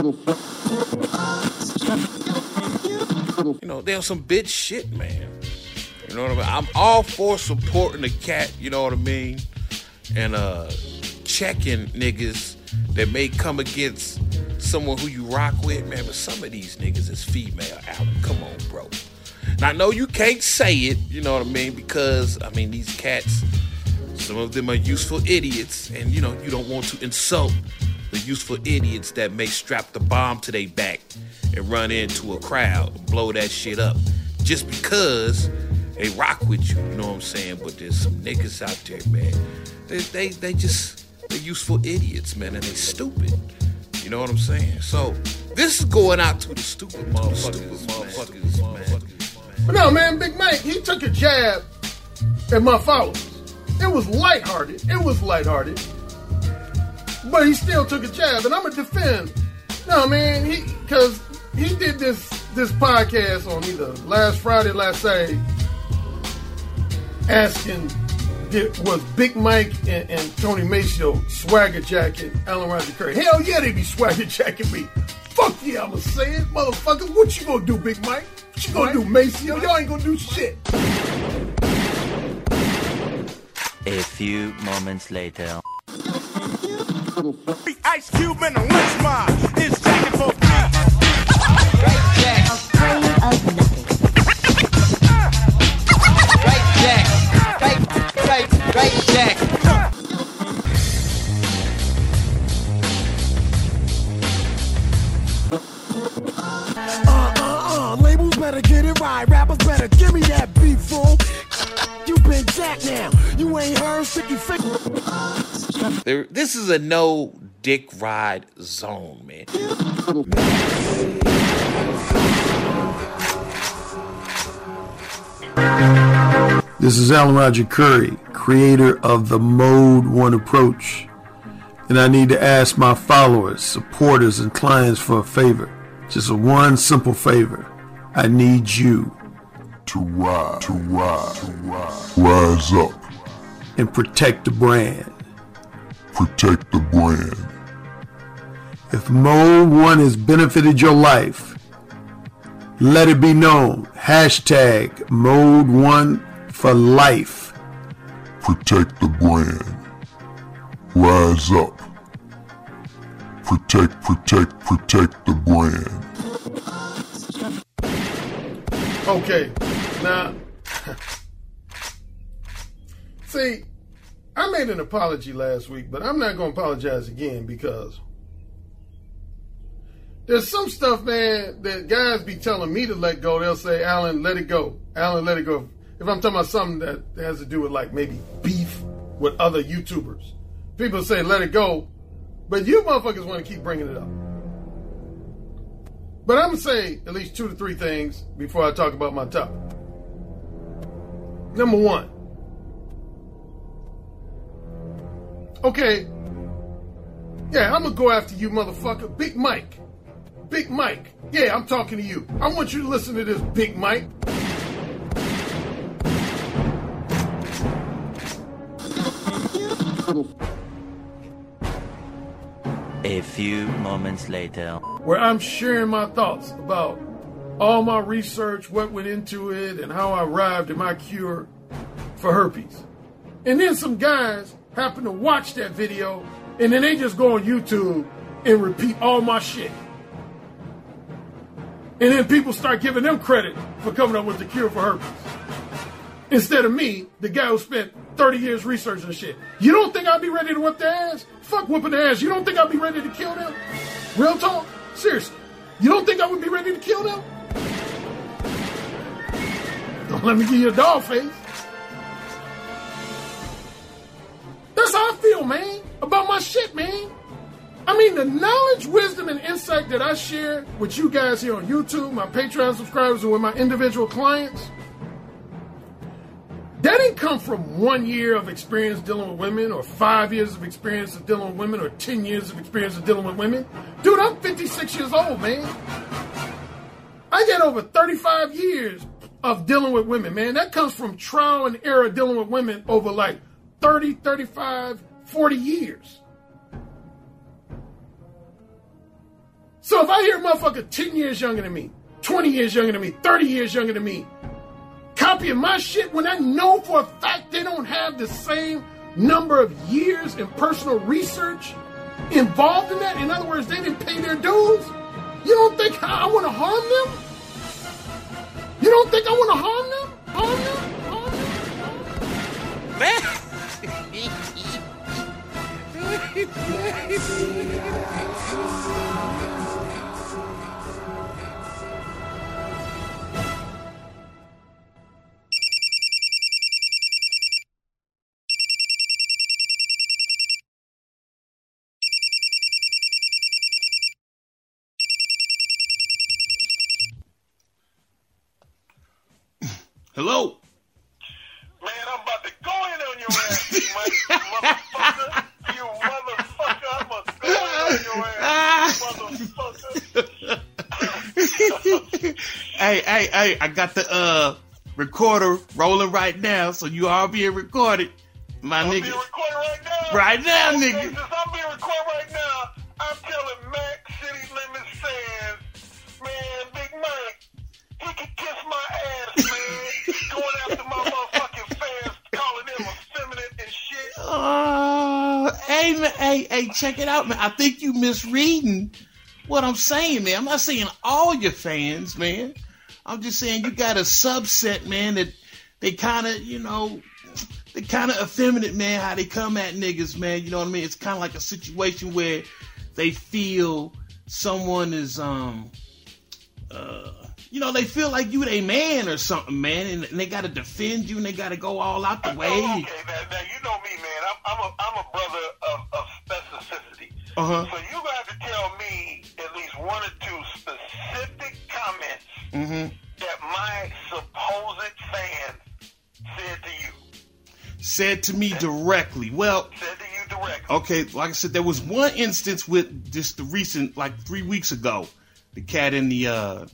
You know, they're some bitch shit, man. You know what I mean? I'm all for supporting the cat, you know what I mean? And checking niggas that may come against someone who you rock with, man. But some of these niggas is female, Alan. Come on, bro. Now, I know you can't say it, you know what I mean? Because, I mean, these cats, some of them are useful idiots. And, you know, you don't want to insult the useful idiots that may strap the bomb to their back and run into a crowd and blow that shit up just because they rock with you, you know what I'm saying? But there's some niggas out there, man. They're useful idiots, man, and they stupid. You know what I'm saying? So this is going out to the stupid motherfuckers, man. But no, man, Big Mike, he took a jab at my followers. It was lighthearted. But he still took a jab, and I'm gonna defend. No, man, because he did this podcast on either last Friday, last Saturday, asking, was Big Mike and Tony Maceo swagger jacking Alan Roger Curry? Hell yeah, they be swagger jacking me. Fuck yeah, I'ma say it, motherfucker. What you gonna do, Big Mike? What you gonna do, Maceo? Y'all ain't gonna do shit. A few moments later. Ice Cube and the Lynch Mob is jacking for free. Right Jack. Afraid of nothing. Right Jack. Right Jack. Labels better get it right. Rappers better give me that beat, fool. You been jacked now. You ain't heard sticky finger. This is a no dick ride zone, man. This is Alan Roger Curry, creator of the Mode 1 approach. And I need to ask my followers, supporters, and clients for a favor. Just one simple favor. I need you to rise up and protect the brand. If Mode 1 has benefited your life, let it be known. Hashtag Mode 1 for life. Protect the brand. Rise up. Protect the brand. Okay, now, see, I made an apology last week, but I'm not going to apologize again because there's some stuff, man, that guys be telling me to let go. They'll say, Alan, let it go. Alan, let it go. If I'm talking about something that has to do with, like, maybe beef with other YouTubers, people say, let it go, but you motherfuckers want to keep bringing it up. But I'm going to say at least 2 to 3 things before I talk about my topic. Number 1. Okay. Yeah, I'm going to go after you, motherfucker. Big Mike. Yeah, I'm talking to you. I want you to listen to this, Big Mike. A few moments later. Where I'm sharing my thoughts about all my research, what went into it, and how I arrived at my cure for herpes. And then some guys happen to watch that video, and then they just go on YouTube and repeat all my shit. And then people start giving them credit for coming up with the cure for herpes. Instead of me, the guy who spent 30 years researching shit. You don't think I'll be ready to whip their ass? Fuck whooping their ass. You don't think I'll be ready to kill them? Real talk? Seriously. You don't think I would be ready to kill them? Don't let me give you a dog face. That's how I feel, man. About my shit, man. I mean, the knowledge, wisdom, and insight that I share with you guys here on YouTube, my Patreon subscribers, and with my individual clients, that didn't come from 1 year of experience dealing with women, or 5 years of experience of dealing with women, or 10 years of experience of dealing with women. Dude, I'm 56 years old, man. I got over 35 years of dealing with women, man. That comes from trial and error dealing with women over like 30, 35, 40 years. So if I hear a motherfucker 10 years younger than me, 20 years younger than me, 30 years younger than me, copying my shit when I know for a fact they don't have the same number of years in personal research involved in that, in other words, they didn't pay their dues, you don't think I want to harm them? You don't think I want to harm them? Harm them? Harm them? Man. Hello. Man, I'm about to go in on your ass, you motherfucker. You motherfucker. I'm going to go in on your ass, motherfucker. Hey, I got the recorder rolling right now, so you are being recorded, my I'm nigga. being recorded right now? Right now, Okay, nigga. since I'm being recorded right now, I'm telling Mac City Limits fans, man, Big Mike, he can kiss my ass, man. Going after my motherfucking fans, calling them effeminate and shit. Hey, man, hey, check it out, man. I think you misreading what I'm saying, man. I'm not saying all your fans, man. I'm just saying you got a subset, man, that they kind of, they kind of effeminate, man, how they come at niggas, man. You know what I mean? It's kind of like a situation where they feel someone is, they feel like you they man or something, man, and they got to defend you and they got to go all out the way. Okay, now you know me, man. I'm a brother of specificity. Uh-huh. So you got to tell me at least one or two specific comments that my supposed fans said to you. Said to me directly. Well, said to you directly. Okay, like I said, there was one instance with just the recent, like 3 weeks ago, the cat in the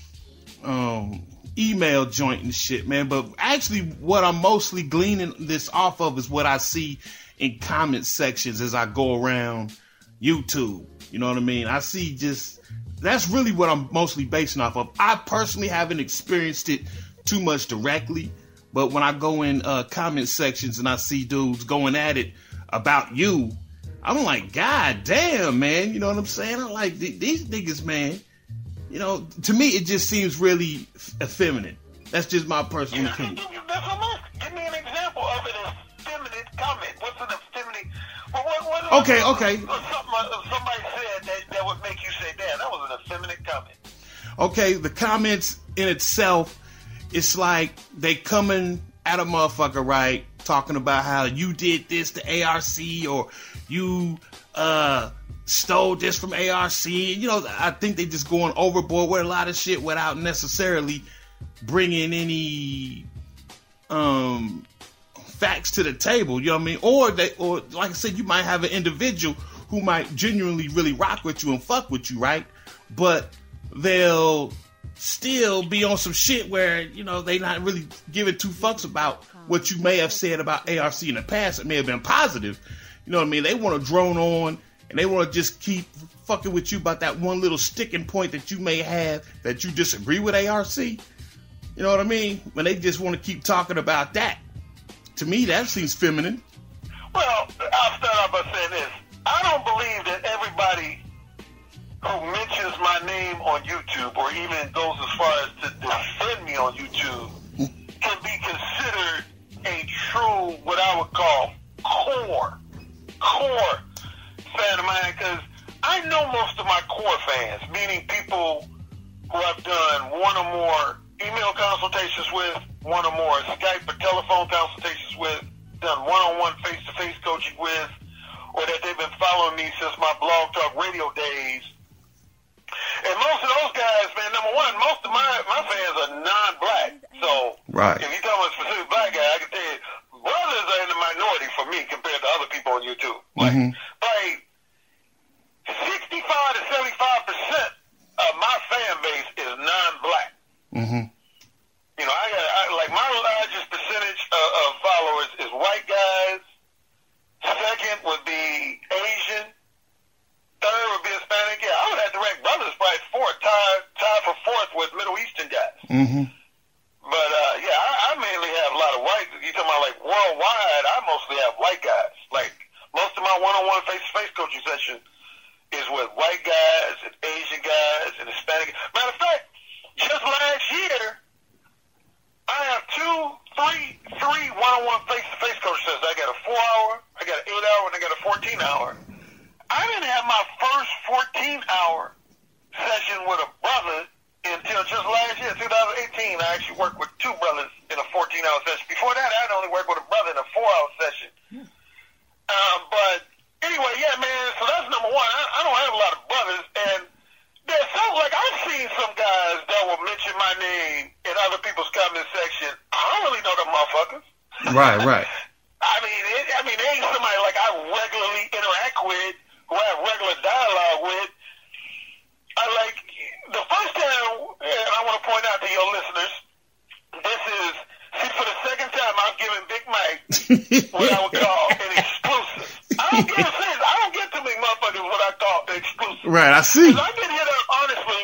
email joint and shit, man. But actually, what I'm mostly gleaning this off of is what I see in comment sections as I go around YouTube. You know what I mean? I see that's really what I'm mostly basing off of. I personally haven't experienced it too much directly, but when I go in comment sections and I see dudes going at it about you, I'm like, God damn, man. You know what I'm saying? I'm like, these niggas, man. To me, it just seems really effeminate. That's just my personal opinion. Give me an example of an effeminate comment. What's an effeminate? Okay. Somebody said that would make you say, damn, that was an effeminate comment. Okay, the comments in itself, it's like they coming at a motherfucker, right? Talking about how you did this to ARC or you stole this from ARC. I think they just going overboard with a lot of shit without necessarily bringing any facts to the table. You know what I mean? Or like I said, you might have an individual who might genuinely really rock with you and fuck with you, right? But they'll still be on some shit where, they not really giving two fucks about what you may have said about ARC in the past. It may have been positive. You know what I mean? They want to drone on and they want to just keep fucking with you about that one little sticking point that you may have that you disagree with ARC. You know what I mean? When they just want to keep talking about that. To me, that seems feminine. Well, I'll start off by saying this. I don't believe that everybody who mentions my name on YouTube or even goes as far as to defend me on YouTube can be considered a true, what I would call, core fan of mine, because I know most of my core fans, meaning people who I've done one or more email consultations with, one or more Skype or telephone consultations with, done one-on-one face-to-face coaching with, or that they've been following me since my Blog Talk Radio days. And most of those guys, man, number one, most of my fans are non-black. So right. If you tell me a specific black guy, I can tell you, brothers are in the minority for me compared to other people on YouTube. Like 65 to 75% of my fan base is non-black. I my largest percentage of followers is white guys. Second would be Asian. Third would be Hispanic. Yeah, I would have direct brothers Mm-hmm. But, yeah, I mainly have a lot of white. You talking about, like, worldwide, I mostly have white guys. Like, most of my one-on-one face-to-face coaching session is with white guys and Asian guys and Hispanic. Matter of fact, just last year, I have three one-on-one face-to-face coaching sessions. I got a 4-hour, I got an 8-hour, and I got a 14-hour. I didn't have my first 14-hour session with a brother until just last year, 2018. I actually worked with two brothers in a 14-hour session. Before that, I'd only worked with a brother in a 4-hour session. But anyway, yeah, man, so that's number one. I don't have a lot of brothers, and there's some, like, I've seen some guys that will mention my name in other people's comment section. I don't really know them motherfuckers. Right. I mean, they ain't somebody like I regularly interact with, who I have regular dialogue with. I like, the first time, and I want to point out to your listeners, this is, see, for the second time, I've given Big Mike what I would call an exclusive. I don't get too many motherfuckers what I call an exclusive. Right, I see. Because I get hit up, honestly,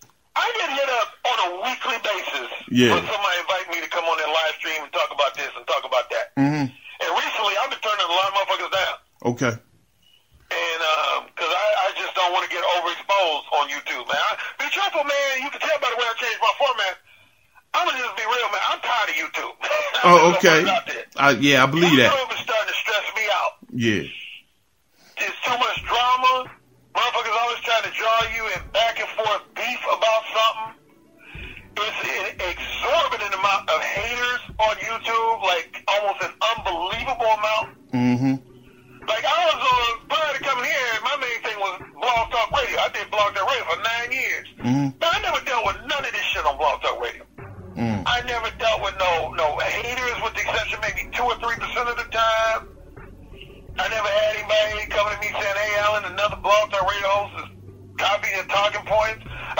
on a weekly basis. Yeah. When somebody invite me to come on their live stream and talk about this and talk about that. Mm-hmm. And recently, I've been turning a lot of motherfuckers down. Okay. And, because I just don't want to get overexposed on YouTube, man. Be truthful, man. You can tell by the way I changed my format. I'm going to just be real, man. I'm tired of YouTube. Oh, okay. Yeah, I believe that. YouTube is starting to stress me out. Yeah. There's too much drama. Motherfuckers always trying to draw you in back and forth beef about something. It's an exorbitant amount of haters on YouTube, like almost an unbelievable amount. Mm-hmm. Like, I was on, prior to coming here, my main thing was Blog Talk Radio. I did Blog Talk Radio for 9 years. Mm-hmm. But I never dealt with none of this shit on Blog Talk Radio. Mm. I never dealt with no haters, with the exception maybe 2 or 3% of the time. I never had anybody coming to me saying, "Hey, Alan, another Blog Talk Radio host is copying your talking points." I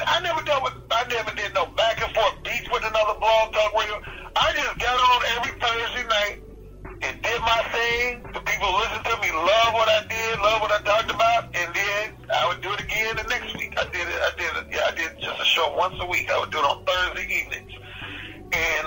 never did no back and forth beats with another Blog Talk Radio. I just got on every Thursday night and did my thing. The people who listen to me love what I did, love what I talked about, and then I would do it again the next week. I did just a show once a week. I would do it on Thursday evenings. And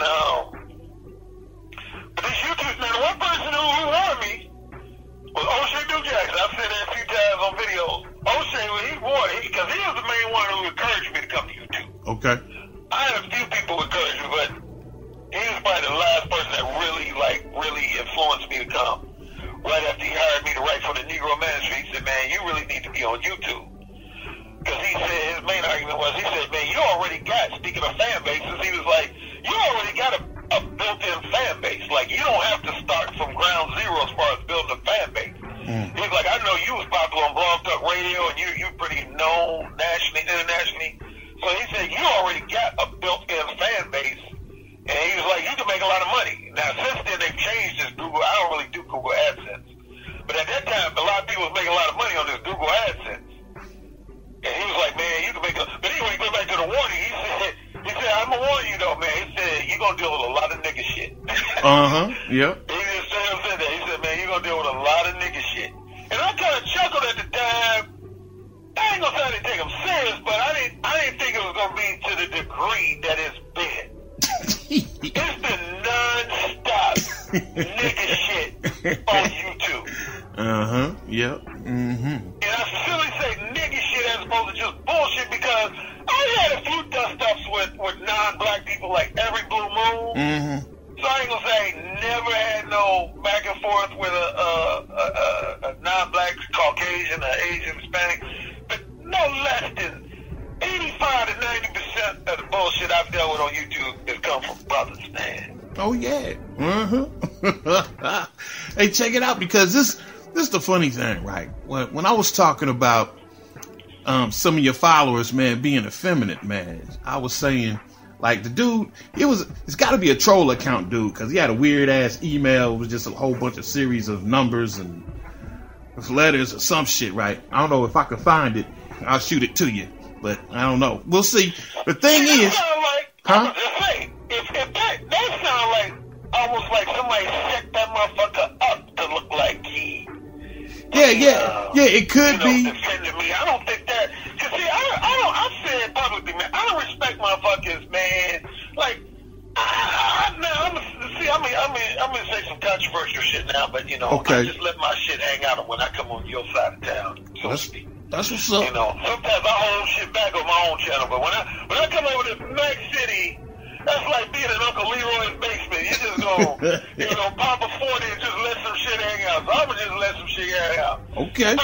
but this YouTube, now the one person who warned me was O'Shea New Jackson. I've said that a few times on videos. O'Shea, he warned, because he was the main one who encouraged me to come to YouTube. Okay. I had a few people encourage me, but he was probably the last person that really influenced me to come. Right after he hired me to write for the Negro Ministry, he said, "Man, you really need to be on YouTube." Because he said, his main argument was, he said, "Man, you already got," speaking of fan bases, he was like, "You already got a built-in fan base. Like, you don't have to start from ground zero as far as building a fan base." He's like, "I know you was popular on Blog Talk Radio, and you're pretty known nationally, internationally. So he said, you already got a built-in fan base." And he was like, "You can make a lot of money." Now, since then, they've changed this Google. I don't really do Google AdSense. But at that time, a lot of people was making a lot of money on this Google AdSense. And he was like, "Man, you can make a..." But anyway, go back to the warning. He said, "I'm going to warn you, though, man." He said, "You're going to deal with a lot of nigga shit." Yep. He just said that. He said, "Man, you're going to deal with a lot of nigga shit." And I kind of chuckled at the time. I ain't going to say I didn't take him serious, but I didn't think it was going to be to the degree that it's been. It's been non-stop nigga shit on YouTube. Yep. And I sincerely say nigga shit as opposed to just bullshit, because I had a few dust-ups with non-black people like every blue moon. So I ain't gonna say I ain't never had no back and forth with a non-black, Caucasian, or Asian, Hispanic, but no less than 85 to 90% of the bullshit I've dealt with on YouTube has come from brothers, man. Oh yeah. Hey, check it out, because this is the funny thing, right? When I was talking about some of your followers, man, being effeminate, man, I was saying, like, the dude, it's got to be a troll account, dude, because he had a weird ass email. It was just a whole bunch of series of numbers and letters or some shit, right? I don't know if I can find it. I'll shoot it to you, but I don't know. We'll see. The thing is, huh? If that sound like almost like somebody set that motherfucker up to look like he. Yeah, it could be. Defending me. I don't think that. Cause see, I've said publicly, man, I don't respect motherfuckers, man, You know, Okay. I just let my shit hang out when I come on your side of town, so to speak. That's what's up. You know, sometimes I hold shit back on my own channel, but when I come over to Mac City, that's like being in Uncle Leroy's basement. You just go, pop a 40 and just let some shit hang out. So I would just let some shit hang out. Okay.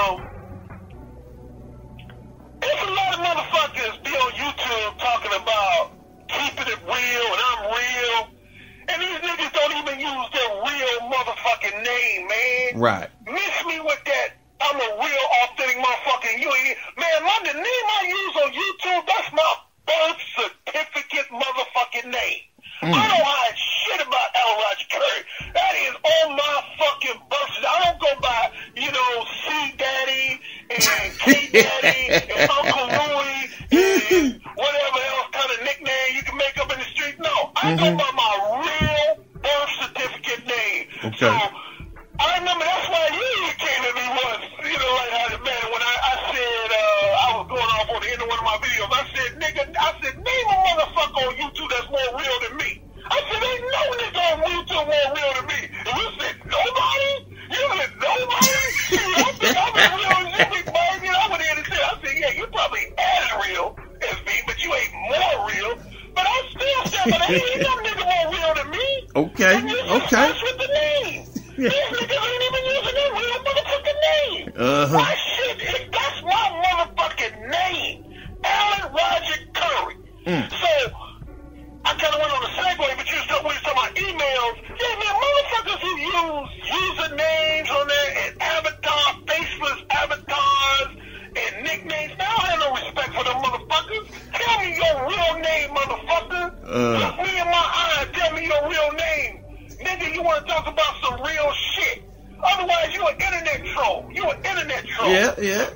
There's a lot of motherfuckers be on YouTube talking about keeping it real and I'm real. And these niggas don't even use their real motherfucking name, man. Right. Miss me with that. I'm a real authentic motherfucking man, the name I use on YouTube, that's my birth certificate motherfucking name. I don't hide shit about Al Roger Curry. That is on my fucking birth certificate. I don't go by, C Daddy and K Daddy and Uncle Louie and whatever else kind of nickname you can make up in the street. No, I go by my real birth certificate name. Okay. So I remember that's why you came at me once, like, man, when I said I was going off on the end of one of my videos, I said, nigga, name a motherfucker on YouTube that's more real than me. I said, ain't no nigga on YouTube more real than me. And you said, nobody? You said, nobody? I think I'm as real as you, big boy. I went in and said, I said, yeah, you probably as real as me, but you ain't more real. But I still said, but ain't no nigga more real than me. Okay, okay. That's with the name. These niggas ain't even using their real motherfucking name. My shit, that's my motherfucking name. Alan Roger Curry. So, I kind of went on a segue, but we was talking about emails. Yeah, man, motherfuckers who use usernames on there and faceless avatars and nicknames. Now I have no respect for them motherfuckers. Tell me your real name, motherfucker. Look me in my eye and tell me your real name. Nigga, you want to talk about some real shit. Otherwise, you an internet troll. Yeah.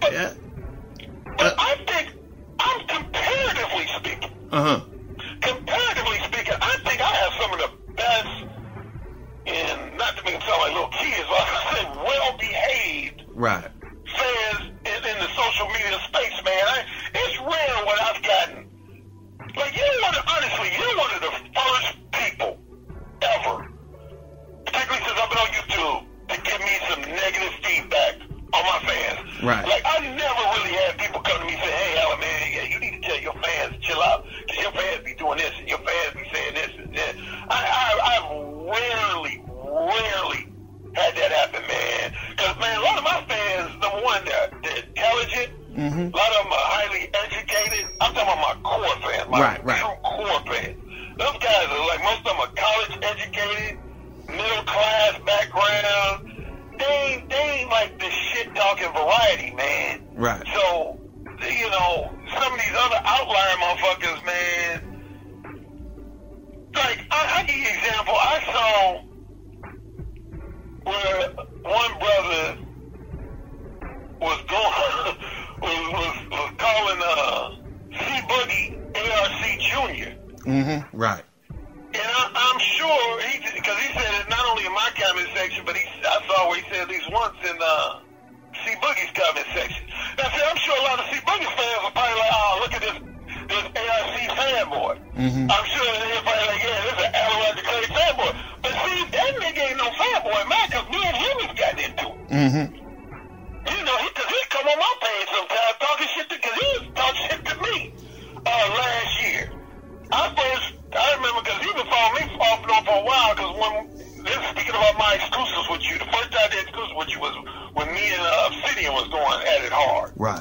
But I think, I'm comparatively speaking. Comparatively speaking, I think I have some of the best, and not to make them sound like little kids, but I say well-behaved Right. fans in the social media space, man. It's rare what I've gotten. Like, honestly, you're one of the first people ever, particularly since I've been on YouTube, to give me some negative feedback on my fans. Right. Like, I never really had people come to me and say, hey, Alan, man, yeah, you need to tell your fans to chill out, because your fans be doing this, and your fans be saying this and that. I've rarely had that happen, man. Because, man, a lot of my fans, number one, they're intelligent. A lot of them are highly educated. I'm talking about my core fans, my true core fans. Those guys are like, most of them are college educated, middle class background. They ain't like the shit talking variety, man. Right. So, some of these other outlier motherfuckers, man. Like, I'll give you an example. I saw where one brother was calling C-Boogie ARC Jr. Right. And I'm sure because he said it not only in my comment section, but I saw where he said at least once in C-Boogie's comment section. Now, see, I'm sure a lot of C-Boogie fans are probably like, oh, look at this ARC fanboy. I'm sure they're probably like, yeah, this is an Alan Roger Curry fanboy. But see, that nigga ain't no fanboy, man, because me and him has gotten into it. Because he come on my page sometimes talking shit because he was talking shit to me last year. I remember because he been following me off and on for a while because speaking about my exclusives with you, the first time I did exclusives with you was when me and Obsidian was going at it hard. Right.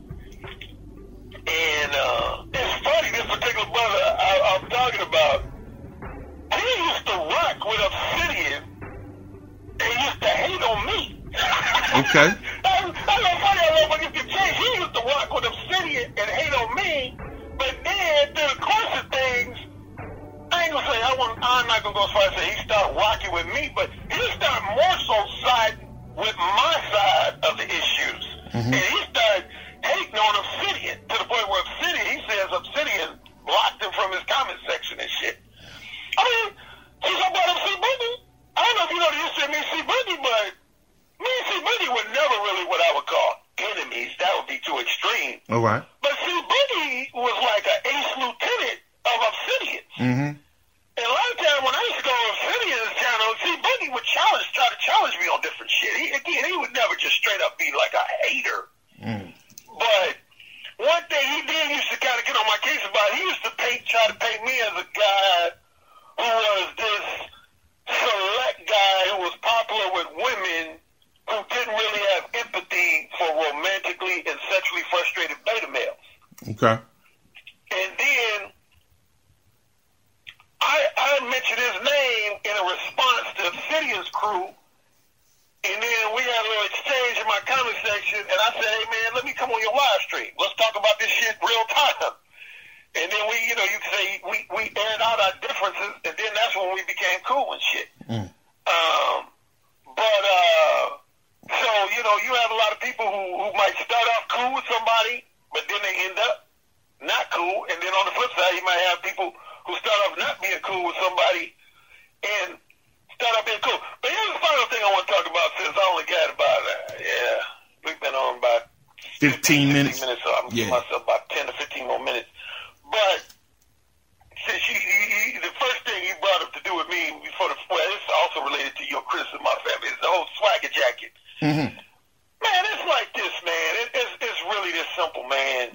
And it's funny, this particular brother I'm talking about, he used to rock with Obsidian and used to hate on me. Okay. I know funny how motherfuckers can change. He used to rock with Obsidian and hate on me, but then through the course of things, I ain't gonna say I'm not gonna go as far as say he started rocking with me, but he started more so siding with my side of the issues. And he started hating on Obsidian to the point where he says Obsidian blocked him from his comment section and shit. I mean, since I brought up C-Boogie, I don't know if you know the history of me and C-Boogie, but me and C-Boogie were never really what I would call enemies. That would be too extreme. All right. But C-Boogie was like an ace lieutenant of Obsidian. And a lot of times when I used to go on Obsidian's channel, C-Boogie would try to challenge challenge me on different shit. He would never just straight up be like a hater. But one thing he did used to kind of get on my case about, he used to try to paint me as a guy who was this select guy who was popular with women who didn't really have empathy for romantically and sexually frustrated beta males. Okay. And then I mentioned his name in a response to Obsidian's crew, and then we had a little exchange in my comment section, and I said, hey, man, let me come on your live stream. Let's talk about this shit real time. And then we, you can say we aired out our differences, and then that's when we became cool and shit. So, you have a lot of people who might start off cool with somebody, but then they end up not cool. And then on the flip side, you might have people who start off not being cool with somebody and start off being cool. But here's the final thing I want to talk about, since I only got about, we've been on about 15 minutes. So I'm giving myself about 10 to 15 more minutes. But since the first thing you brought up to do with me before it's also related to your criticism of my family, is the whole swagger jacket. Man, it's like this, man. It's really this simple, man.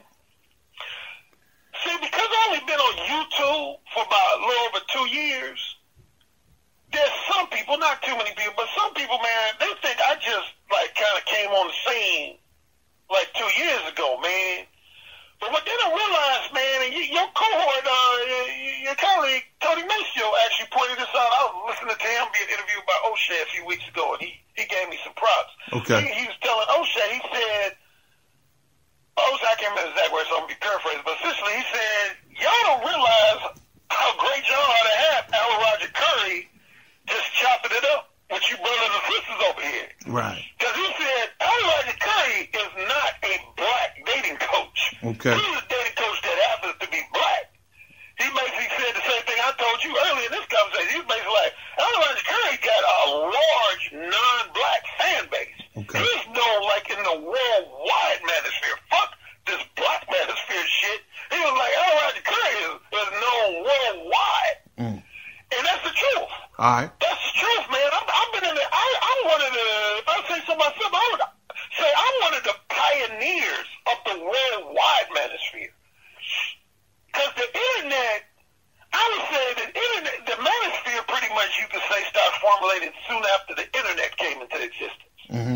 See, because I've only been on YouTube for about a little over 2 years, there's some people, not too many people, but some people, man, they think I just, kind of came on the scene, 2 years ago, man. But what they don't realize, man, and your cohort, your colleague, Tony Maceo, actually pointed this out. I was listening to him being interviewed by O'Shea a few weeks ago, and he gave me some props. Okay. He was telling O'Shea, he said, O'Shea, I can't remember the exact words, so I'm going to be paraphrasing, but essentially he said, y'all don't realize how great y'all are to have Alan Roger Curry just chopping it up with you brothers and sisters over here. Right. Because he said, Alan Roger Curry is not a black dating coach. Okay. He's a dating coach that happens to be black. He basically said the same thing I told you earlier in this conversation. He's basically like, Alan Roger Curry got a large non-black fan base. Okay. He's known in the worldwide manosphere. Fuck this black manosphere shit. He was like, Alan Roger Curry is known worldwide. And that's the truth. All right. That's the truth, man. I've been in there. I'm one of the, if I say so myself, I would say I'm one of the pioneers of the worldwide manosphere. Because the internet, I would say the manosphere pretty much, you could say, started formulating soon after the internet came into existence.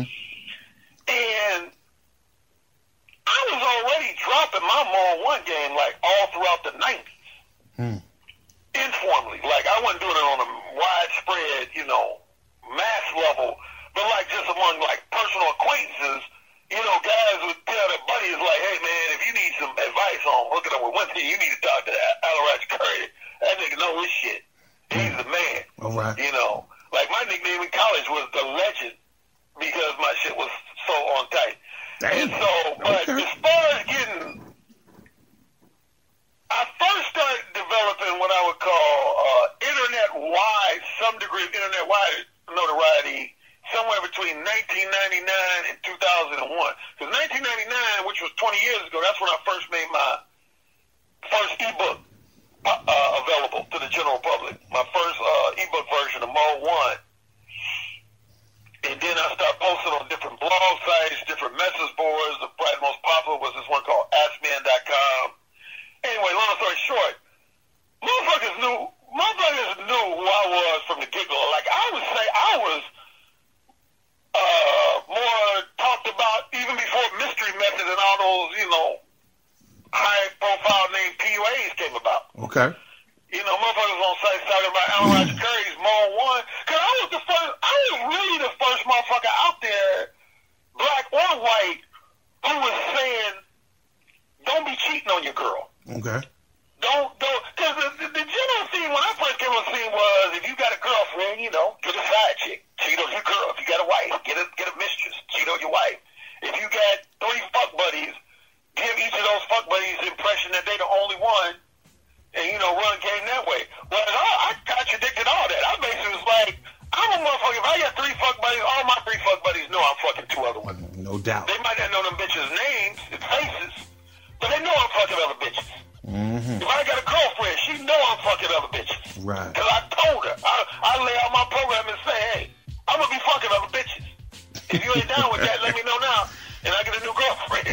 And I was already dropping my Moral 1 game all throughout the 90s. Informally. I wasn't doing it on a widespread, mass level, but just among personal acquaintances, guys would tell their buddies hey man, if you need some advice on hooking up with women, you need to talk to Alan Roger Curry. That nigga know his shit. He's the man. All right. My nickname in college was the Legend because my shit was so on tight. Damn. And so, but as far as getting, I first started developing what I would call internet-wide, some degree of internet-wide notoriety somewhere between 1999 and 2001. Because 1999, which was 20 years ago, that's when I first made my first ebook available to the general public. My first ebook version of Mo 1. And then I started posting on different blog sites, different message boards. The probably most popular was this one called AskMan.com. Anyway, long story short, motherfuckers knew who I was from the get-go. I would say I was more talked about even before Mystery Method and all those, high-profile name PUAs came about. Okay. Motherfuckers on sites talking about Alan Roger Curry's Moral 1. Because I was really the first motherfucker out there, black or white, who was saying, don't be cheating on your girl. Okay. Because the general thing when I first came on the scene was, if you got a girlfriend, get a side chick, cheat on your girl. If you got a wife, get a mistress, cheat on your wife. If you got 3 fuck buddies, give each of those fuck buddies the impression that they the only one, and run game that way. Well, I contradicted all that. I basically was like, I'm a motherfucker. If I got 3 fuck buddies, all my 3 fuck buddies know I'm fucking 2 other women. No doubt. They might not know them bitches' names and faces, but they know I'm fucking other bitches. If I got a girlfriend, she know I'm fucking other bitches. Right. Because I told her. I lay out my program and say, hey, I'm going to be fucking other bitches.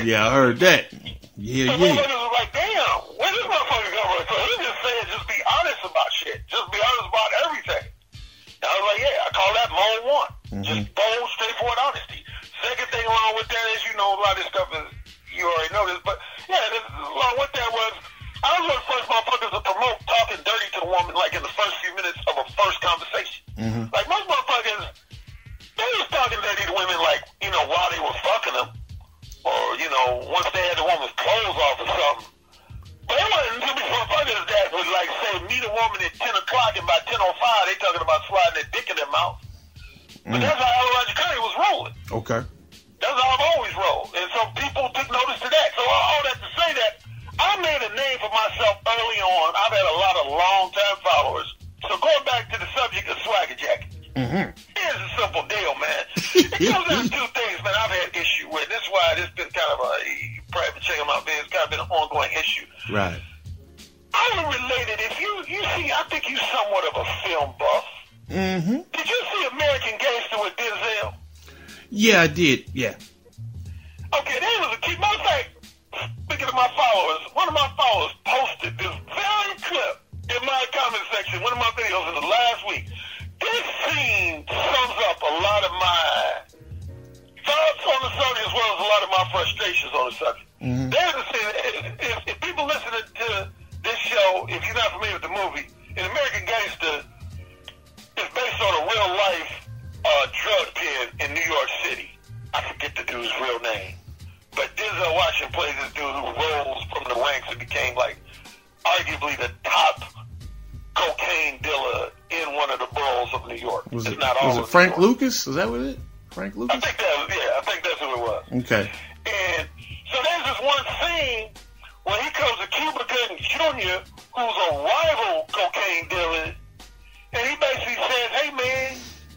Yeah, I heard that. Yeah, so yeah. motherfuckers was like, damn, where this motherfucker come from? So he just said, just be honest about shit. Just be honest about everything. And I was like, yeah, I call that mode one. Just bold, straightforward honesty. Second thing along with that is, you know, a lot of this stuff is, you already know this, but yeah, along with that was, I was one of the first motherfuckers to promote talking dirty to the woman, like in the first few minutes of a first conversation. Like most motherfuckers, they was talking dirty to women, like, you know, while they were fucking them, or, you know, once they had the woman's clothes off or something. But it wasn't too many motherfuckers that would, like, say, meet a woman at 10 o'clock, and by 10:05, they talking about sliding their dick in their mouth. But that's how Elijah Curry was rolling. Okay. That's how I've always rolled. And so people took notice to that. So all that to say that I made a name for myself early on. I've had a lot of long-time followers. So going back to the subject of Swagger Jacket. Here's a simple deal, man. It comes down to two things, man, I've had issue with. This is why this been kind of a, you probably been checking my videos, kind of been an ongoing issue. Right. I would relate it. If you see, I think you somewhat of a film buff. Did you see American Gangster with Denzel? Yeah, I did. Yeah. Okay, there was a key. Matter of fact, speaking of my followers, one of my followers posted this very clip in my comment section, one of my videos in the last week. This scene sums up a lot of my thoughts on the subject as well as a lot of my frustrations on the subject. There's a scene, if people listening to this show, if you're not familiar with the movie, in American Gangster, it's based on a real life drug pen in New York City. I forget the dude's real name. But Denzel Washington plays this dude who rose from the ranks and became, like, arguably the top cocaine dealer in one of the boroughs of New York. Was it Frank Lucas? Is that what it is? Frank Lucas? I think that's who it was. Okay. And so there's this one scene where he comes to Cuba Gooding Jr., who's a rival cocaine dealer, and he basically says, hey, man,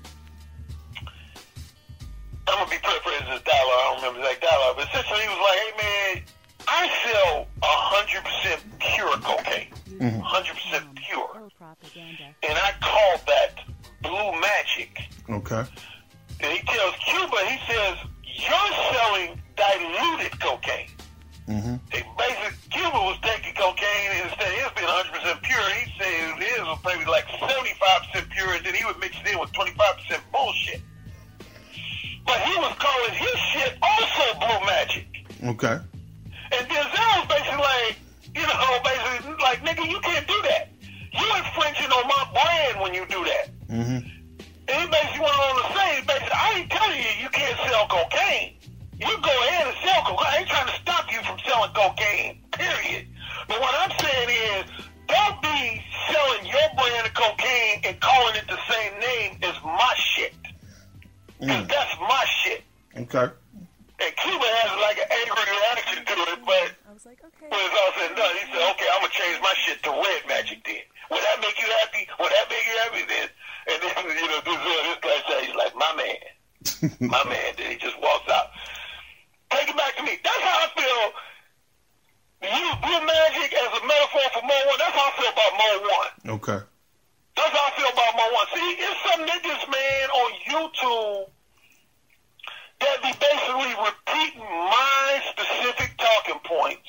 I'm going to be paraphrasing this dialogue. I don't remember the exact dialogue, but essentially he was like, hey, man, I sell 100% pure cocaine. 100% pure. And I call that blue magic. Okay. And he tells Cuba, he says, you're selling diluted cocaine. Basically, Cuba was taking cocaine and instead of his being 100% pure, he said his was maybe like 75% pure, and then he would mix it in with 25% bullshit. But he was calling his shit also blue magic. Okay. And Denzel was basically like, you know, basically like, nigga, you can't do that. You infringing on my brand when you do that. And he basically went on to say, basically, I ain't telling you can't sell cocaine. You go ahead and sell cocaine. I ain't trying to stop you from selling cocaine, period. But what I'm saying is, don't be selling your brand of cocaine and calling it the same name as my shit. Because that's my shit. Okay. And Cuba has like an angry reaction to it, but I was like, okay. when it's all said and done, he said, okay, I'm going to change my shit to red magic then. Would that make you happy? Would that make you happy then? And then, you know, this guy said, he's like, my man. My man. Then he just walks out. Take it back to me. That's how I feel. Use blue magic as a metaphor for Mode 1. That's how I feel about Mode 1. Okay. That's how I feel about Mode 1. See, there's some niggas, man, on YouTube that be basically repeating my specific talking points.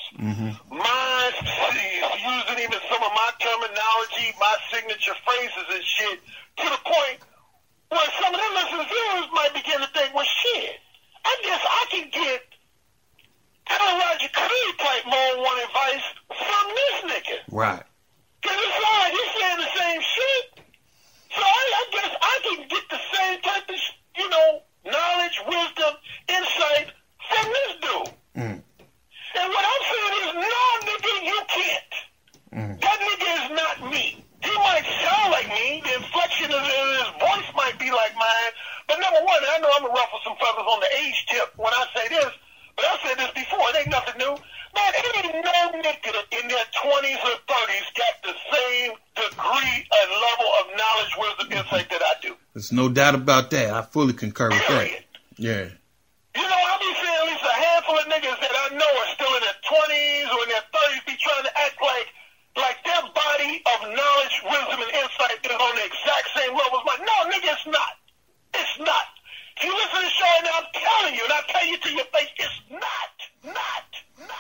Using even some of my terminology, my signature phrases and shit, to the point where some of them listeners viewers might begin to think, well, shit, I guess I can get Elijah Curry type Mode 1 advice from this nigga. Right. Because it's like he's saying the same shit. So I guess I can get the same type of, you know, knowledge, wisdom, insight from this dude. And what I'm saying is, no, nigga, you can't. That nigga is not me. He might sound like me. The inflection of his voice might be like mine. But number one, I know I'm going to ruffle some feathers on the age tip when I say this, but I said this before. It ain't nothing new. Man, it ain't no nigga in their 20s or 30s got the same degree and level of knowledge, wisdom, insight that I do. There's no doubt about that. I fully concur with that. Yeah. You know, I be saying at least a handful of niggas that I know are still in their 20s or in their 30s be trying to act like their body of knowledge, wisdom, and insight is on the exact same level as mine. No, nigga, it's not. It's not. If you listen to the show right now, I'm telling you, and I tell you to your face, it's not.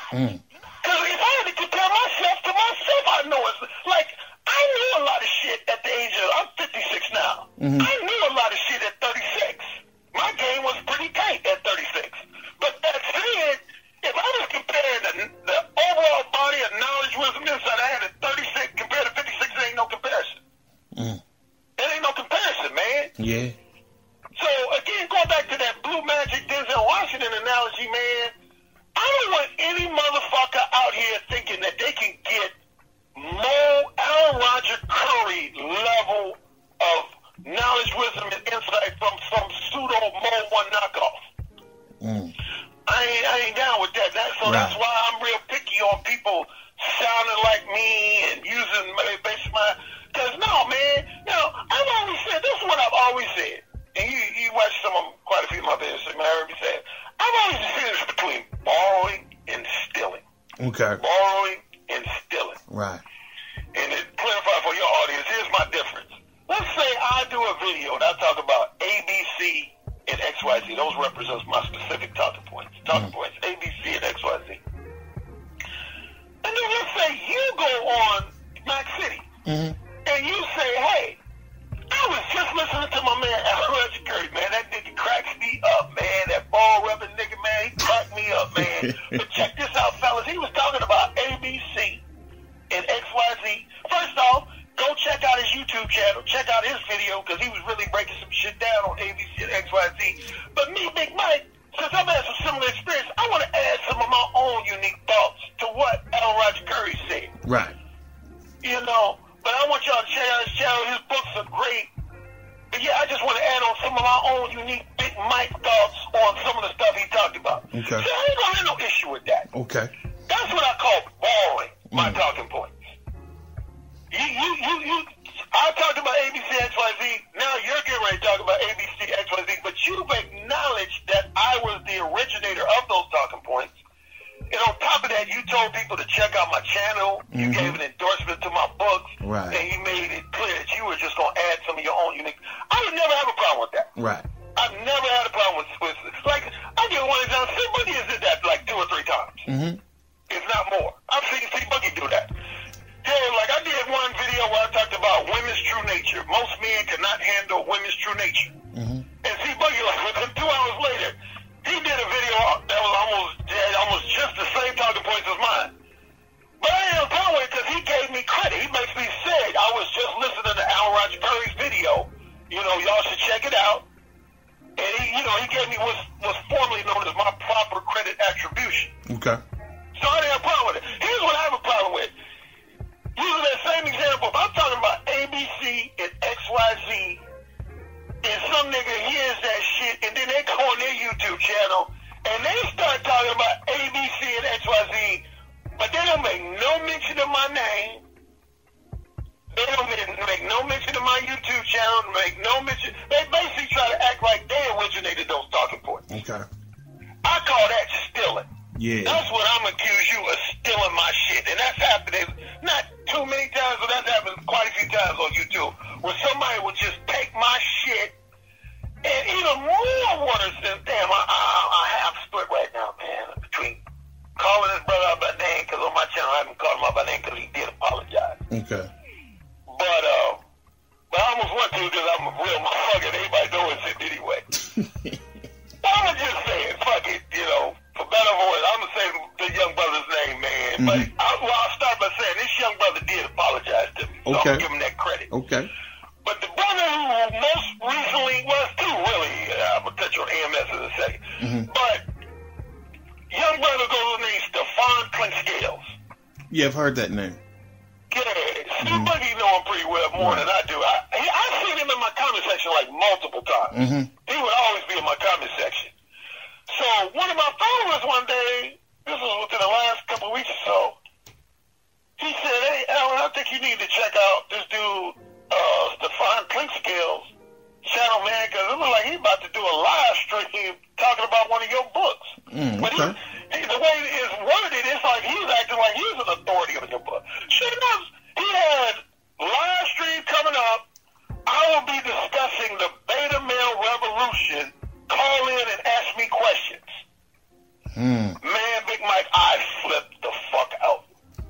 Because if I had to compare myself to myself, I know it's like I knew a lot of shit at the age of, I'm 56 now. I knew a lot of shit at 36. My game was pretty tight at 36. But that said, if I was comparing the overall body of knowledge, wisdom, insight I had at 36 compared to 56, there ain't no comparison. There ain't no comparison, man. Yeah. So, again, going back to that Blue Magic Denzel Washington analogy, man, I don't want any motherfucker out here thinking that they can get Alan Roger Curry level of knowledge, wisdom, and insight from some pseudo Mo 1 knockoff. I ain't down with that. That's why I'm real picky on people sounding like me and using basically my. Because I've always said, this is what I've always said. And you watch quite a few of my videos, so you might heard me say it. I've always said it's between borrowing and stealing. Okay. Borrowing and stealing. Right. And to clarify for your audience, here's my difference. Let's say I do a video and I talk about ABC and XYZ. Those represents my specific talking points. Talking points, ABC and XYZ. And then let's say you go on Mac City and you say, hey, I was just listening to my man Alan Roger Curry, man. That nigga cracks me up, man. That ball rubbing nigga, man, he cracked me up, man. But check this out, fellas. He was talking about ABC and XYZ. First off, go check out his YouTube channel. Check out his video because he was really breaking some shit down on ABC and XYZ. But me, Big Mike, since I've had some similar experience, I want to add some of my own unique thoughts to what Alan Roger Curry said. Right. But I want y'all to check out his channel. His books are great. But yeah, I just want to add on some of my own unique Big Mike thoughts on some of the stuff he talked about. Okay. So I ain't gonna have no issue with that. Okay. That's what I call borrowing my talking points. I talked about ABC, XYZ. Now you're getting ready to talk about ABC, XYZ. But you've acknowledged that I was the originator of those talking points. And on top of that, you told people to check out my channel. You gave an endorsement to my books. Right. And you made it clear that you were just going to add some of your own unique. I would never have a problem with that. Right. I've never had a problem with like, I'll give one example. C Boogie has did that like 2 or 3 times. If not more. I've seen C Boogie do that. Like I did one video where I talked about women's true nature. Most men cannot handle women's true nature. And C Boogie, like within 2 hours later, he did a video that was almost just the same talking points as mine. But I ain't problem with it because he gave me credit. He basically said, I was just listening to Alan Roger Curry's video. Y'all should check it out. And he gave me what's formerly known as my proper credit attribution. Okay. So I didn't have a problem with it. Here's what I have a problem with. Using that same example, if I'm talking about ABC and XYZ, and some nigga hears that shit, and then they go on their YouTube channel, and they start talking about ABC and XYZ, but they don't make no mention of my name. They don't make no mention of my YouTube channel, make no mention. They basically try to act like they originated those talking points. Okay. I call that stealing. Yeah. That's what I'm accused you of stealing my shit. And that's happened not too many times, but that's happened quite a few times on YouTube, where somebody would just take my shit and even more worse than, damn, I have split right now, man, between calling his brother out by name, because on my channel I haven't called him out by name because he did apologize. Okay. But I almost want to because I'm a real motherfucker. Everybody knows it anyway. I'm just saying, fuck it, for better or worse. I'm going to say the young brother's name, man. But I'll start by saying this young brother did apologize to me. So I'm going to give him that credit. Okay. But the brother who most recently was too, really, I'm going to touch on AMS in a second. But young brother goes named Stephon Clinkscales. Yeah, I've heard that name. Yeah, Steve Boogie know him pretty well, more than I do. I've seen him in my comment section like multiple times. He would always be in my comment section. So one of my followers one day, this was within the last couple of weeks or so, he said, hey, Alan, I think you need to check out this dude, Stephon Clinkscales channel, man, because it looks like he's about to do a live stream talking about one of your books. But the way it's worded, it's like he's acting like he's an authority on your book. Sure enough, he had live stream coming up. I will be discussing the beta male revolution. Call in and ask me questions. Man, Big Mike, I flipped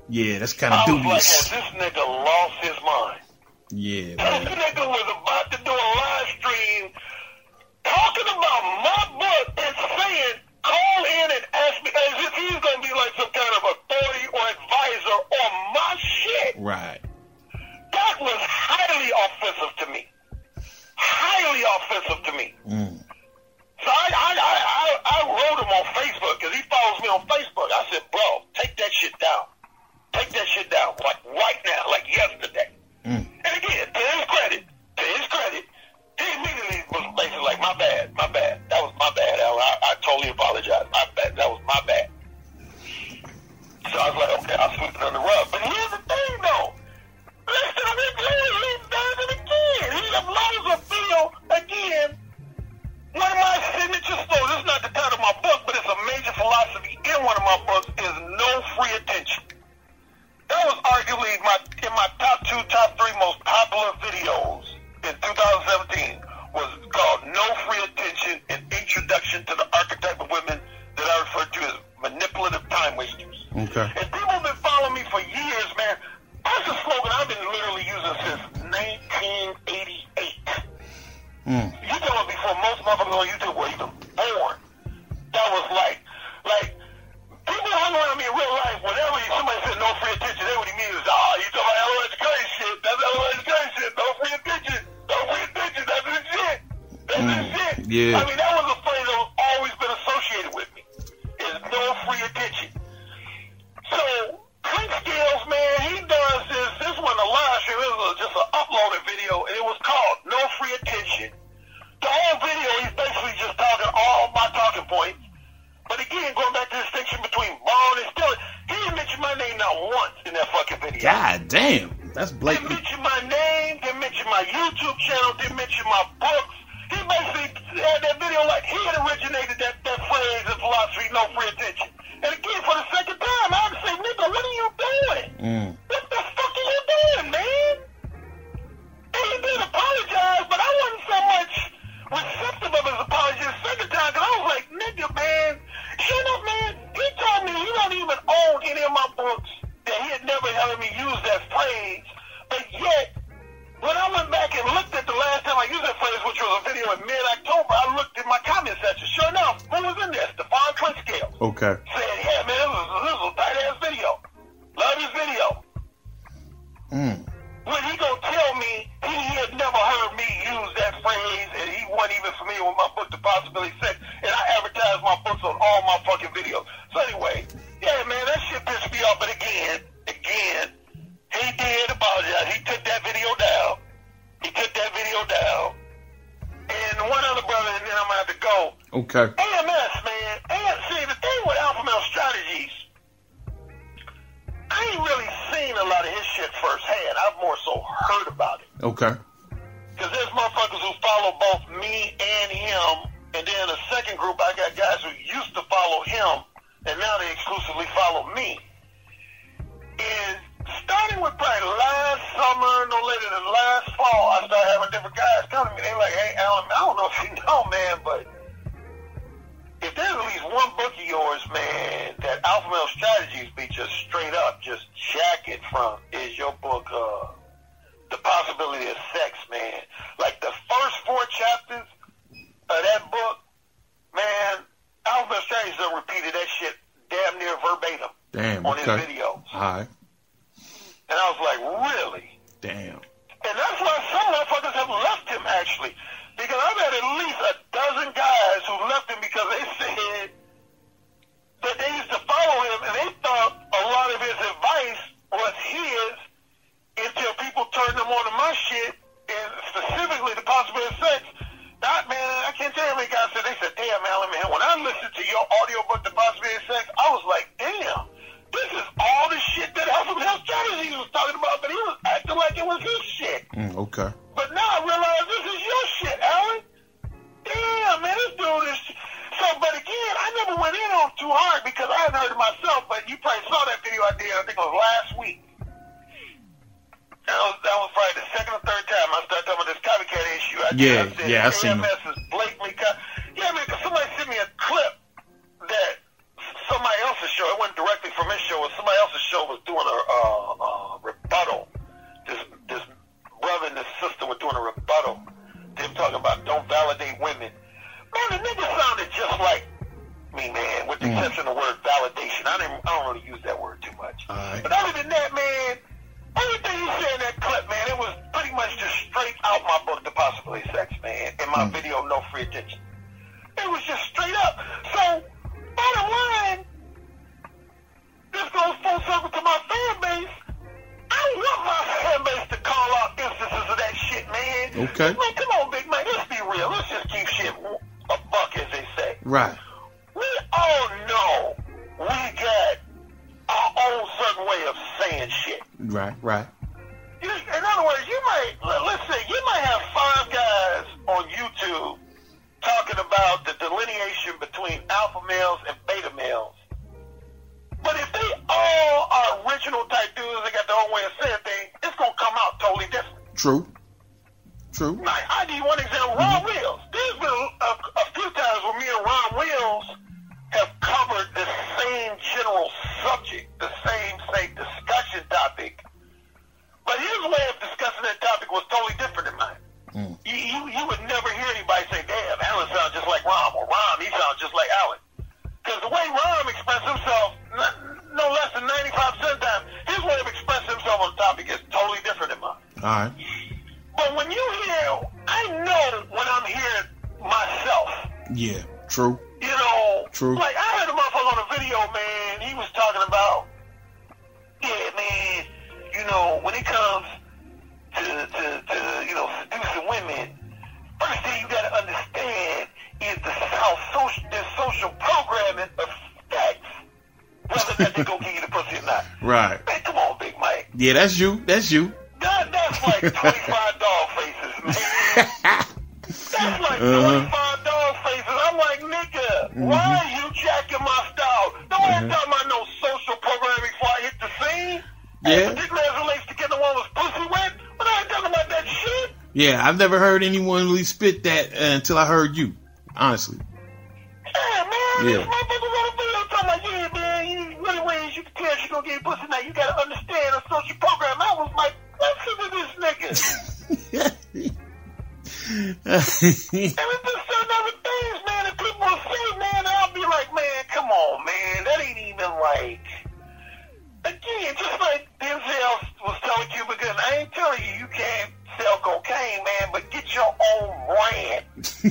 Yeah, that's kind of I was like, dubious. has this nigga lost his mind? Yeah, This man. nigga was about to do a live stream talking about my book and saying, call in and ask me, as if he's going to be like some kind of authority or advisor on my shit. Right. That was highly offensive to me. Highly offensive to me. So I wrote him on Facebook because he follows me on Facebook. I said, bro, take that shit down. Take that shit down. Like right now, like yesterday. And again, to his credit, he immediately was basically like, my bad. That was my bad, Alan. I totally apologize. My bad. That was my bad. So I was like, okay, I'll sweep it under the rug. But here's the thing, though. Listen to this later. He does it again. He uploads a video again. One of my signature stories, this is not the title of my book, but it's a major philosophy in one of my books, is no free attention. That was arguably in my top 2, top 3 most popular videos in 2017 was called No Free Attention, an introduction to the archetype of women that I refer to as manipulative time wasters. Okay. And people have been following me for years, man. That's a slogan I've been literally using since 1988. You know, before most motherfuckers on YouTube were even born. That was like people hung around me in real life. Whenever somebody said no free attention, they would immediately say, you talking about LOS crazy shit. That's LOS crazy shit. No free attention. No free attention. That's the shit. That's the shit. Yeah. I mean, that was a phrase that was always been associated with me. Is no free attention. So, Clint Scales, man, he does this. This wasn't a live stream. It was just an uploaded video, and it was called No Free Attention. The whole video, he's basically just talking all my talking points. But again, going back to the distinction between Bond and Stiller, he didn't mention my name not once in that fucking video. God damn. That's Didn't blatant. mention my name, didn't mention my YouTube channel, didn't mention my books. He basically had that video like he had originated that phrase in philosophy, no free attention. And again, for the second time, I had to say, nigga, what are you doing? What the fuck are you doing, man? And he did apologize, but I wasn't so much receptive of his apology the second time, because I was like, nigga, man, shut up, man. He told me he don't even own any of my books, that he had never heard me use that phrase, but yet, when I went back and looked at the last time I used that phrase, which was a video in mid-October, I looked at my comment section. Sure enough, who was in there? Stephon Clint Scales. Okay. Said, yeah, man, this was a tight-ass video. Love this video. When he gonna tell me he had never heard me use that phrase and he wasn't even familiar with my book, The Possibility of Sex, and I advertise my books on all my fucking videos. So anyway, yeah, man, that shit pissed me off. But again, he did apologize. He took that video down. And one other brother, and then I'm gonna have to go. Okay. AMS, man. See, the thing with Alpha Male Strategies, I ain't really seen a lot of his shit firsthand. I've more so heard about it. Okay. Because there's motherfuckers who follow both me and him, and then the second group, I got guys who used to follow him, and now they exclusively follow me. And starting with probably last summer, no later than last fall, I started having different guys come to me. They like, hey, Alan, I don't know if you know, man, but if there's at least one book of yours, man, that Alpha Male Strategies be just straight up, just jacket from, is your book, The Possibility of Sex, man. Like the first 4 chapters of that book, man, Alpha Male Strategies have repeated that shit damn near verbatim on his videos. All right. And I was like, really? Damn. And that's why some motherfuckers have left him, actually. Because I've had at least a dozen guys who left him because they said that they used to follow him and they thought a lot of his advice was his until people turned them on to my shit, and specifically The Possibility of Sex. Man, I can't tell you how many guys said, they said, damn, Alan, man, when I listened to your audiobook, The Possibility of Sex, I was like, damn, this is all the shit that Alpha Male Strategies was talking about, but he was acting like it was his shit. Okay. But now I realize this is your shit, Alan. Damn, man, this dude is... So, but again, I never went in on too hard because I hadn't heard it myself, but you probably saw that video I did, I think it was last week. That was probably the second or third time I started talking about this copycat issue. I seen it. AMS is blatantly yeah, man, because somebody sent me a clip that somebody else's show, it wasn't directly from his show, it was somebody else's show was doing a rebuttal. This brother and this sister were doing a rebuttal. Them talking about don't validate women. Man, the nigga sounded just like me, man, with the exception of the word validation. I don't really use that word too much. Right. But other than that, man, everything he said in that clip, man, it was pretty much just straight out my book, The Possibility of Sex, man, in my video, No Free Attention. It was just straight up. So, bottom line, this goes full circle to my fan base. I want my fan base to call out instances of that shit, man. Okay. Man, come on, big man, let's be real. Let's just keep shit a buck, as they say. Right. We all know we got our own certain way of saying shit. Right. In other words, let's say you might have 5 guys on YouTube talking about the delineation between alpha males and beta males. But if they all are original type dudes, they got their own way of saying things, it's going to come out totally different. True. Like, I'll give you one example. Ron Wills. There's been a few times where me and Ron Wills have covered the same general subject, the same, say, discussion topic. But his way of discussing that topic was totally different than mine. You would never hear anybody say, damn, Alan sounds just like Ron, or Ron, he sounds just like Alan. Because the way Ron expressed himself, no less than 95% of the time, his way of expressing himself on the topic is totally different than mine. All right. But when you hear, I know when I'm hearing myself. Yeah. True. You know, True. Like I heard a motherfucker on a video, man, he was talking about, yeah, man, you know, when it comes to you know, seducing women, first thing you gotta understand is how their social programming affects whether or not they go give you the pussy or not. Right. Man, come on, Big Mike. Yeah, that's you. That's like 25 dog faces, man. That's like 25 dog faces. I'm like, nigga, why are you jacking my style? Don't I talk about no social programming before I hit the scene? Yeah. And particularly as it relates to getting the one with pussy wet, but I ain't talking about that shit. Yeah, I've never heard anyone really spit that until I heard you, honestly. Yeah, man. Yeah. This motherfucker on the video talking about, yeah, man, you really ways you can tell she gonna get your pussy now. You gotta understand a social program. I was like, listen to this nigga. And it's just certain other things, man, that people will say, man, and I'll be like, man, come on, man, that ain't even like, again, just like Denzel was telling Cuba Gooding, I ain't telling you can't sell cocaine, man, but get your own brand.